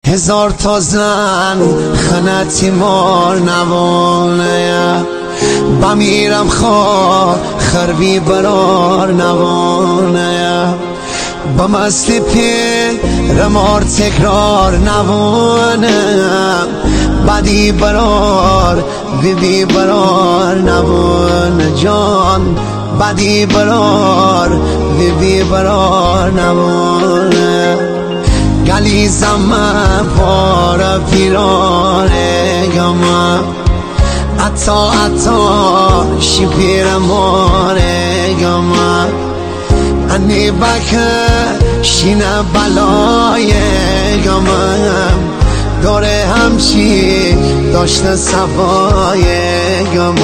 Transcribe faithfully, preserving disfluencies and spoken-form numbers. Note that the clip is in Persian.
هزار تا زن خنتی مار نوانه بمیرم خواه خربی برار نوانه بمستی پیر مار تکرار نوانه بدی برار بیبی برار نوانه جان بدی برار بیبی برار نوانه گلی زمان پار پیرانه گما اتا اتا شپیر ماره گما انی بکه شینه بلای گما داره همچی داشته سبای گما